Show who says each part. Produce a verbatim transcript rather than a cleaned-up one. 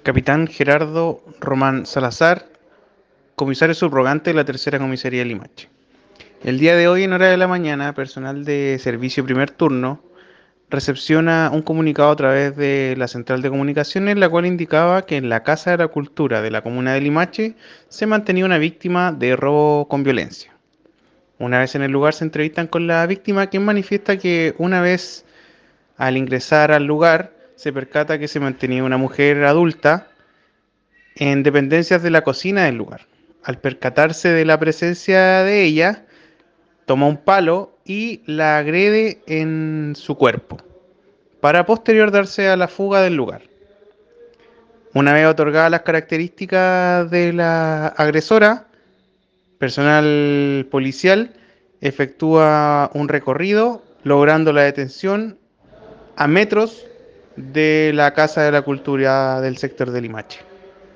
Speaker 1: Capitán Gerardo Román Salazar, comisario subrogante de la Tercera Comisaría de Limache. El día de hoy, en hora de la mañana, personal de servicio primer turno recepciona un comunicado a través de la central de comunicaciones, la cual indicaba que en la Casa de la Cultura de la comuna de Limache se mantenía una víctima de robo con violencia. Una vez en el lugar se entrevistan con la víctima, quien manifiesta que una vez al ingresar al lugar se percata que se mantenía una mujer adulta en dependencias de la cocina del lugar. Al percatarse de la presencia de ella, toma un palo y la agrede en su cuerpo, para posterior darse a la fuga del lugar. Una vez otorgadas las características de la agresora, personal policial efectúa un recorrido, logrando la detención a metros de la Casa de la Cultura del sector de Limache.